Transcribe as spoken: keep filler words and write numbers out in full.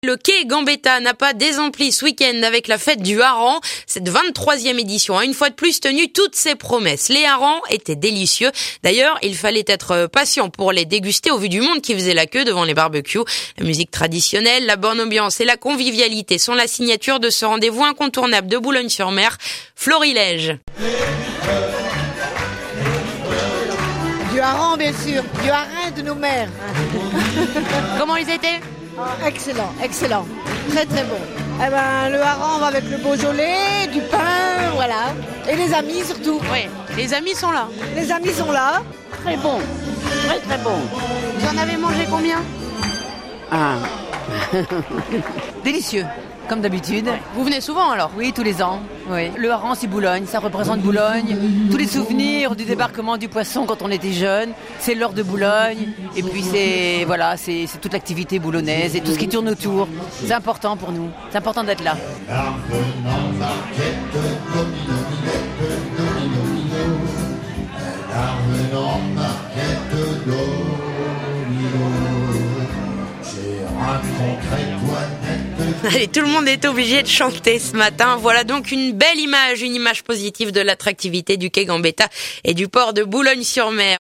Le quai Gambetta n'a pas désempli ce week-end avec la fête du hareng. Cette vingt-troisième édition a une fois de plus tenu toutes ses promesses. Les harengs étaient délicieux. D'ailleurs, il fallait être patient pour les déguster au vu du monde qui faisait la queue devant les barbecues. La musique traditionnelle, la bonne ambiance et la convivialité sont la signature de ce rendez-vous incontournable de Boulogne-sur-Mer. Florilège. Du hareng, bien sûr. Du hareng de nos mères. Comment ils étaient ? Ah, excellent, excellent. Très, très bon. Eh ben, le hareng va avec le Beaujolais, du pain, voilà. Et les amis, surtout. Oui, les amis sont là. Les amis sont là. Très bon. Très, très bon. Vous en avez mangé combien ? Ah. Délicieux, comme d'habitude. Vous venez souvent alors ? Oui, tous les ans. Oui. Le hareng, c'est Boulogne, ça représente Boulogne. Tous les souvenirs du débarquement du poisson quand on était jeune, c'est l'or de Boulogne. Et puis c'est voilà, c'est, c'est toute l'activité boulonnaise et tout ce qui tourne autour. C'est important pour nous. C'est important d'être là. Allez, tout le monde est obligé de chanter ce matin. Voilà donc une belle image, une image positive de l'attractivité du quai Gambetta et du port de Boulogne-sur-Mer.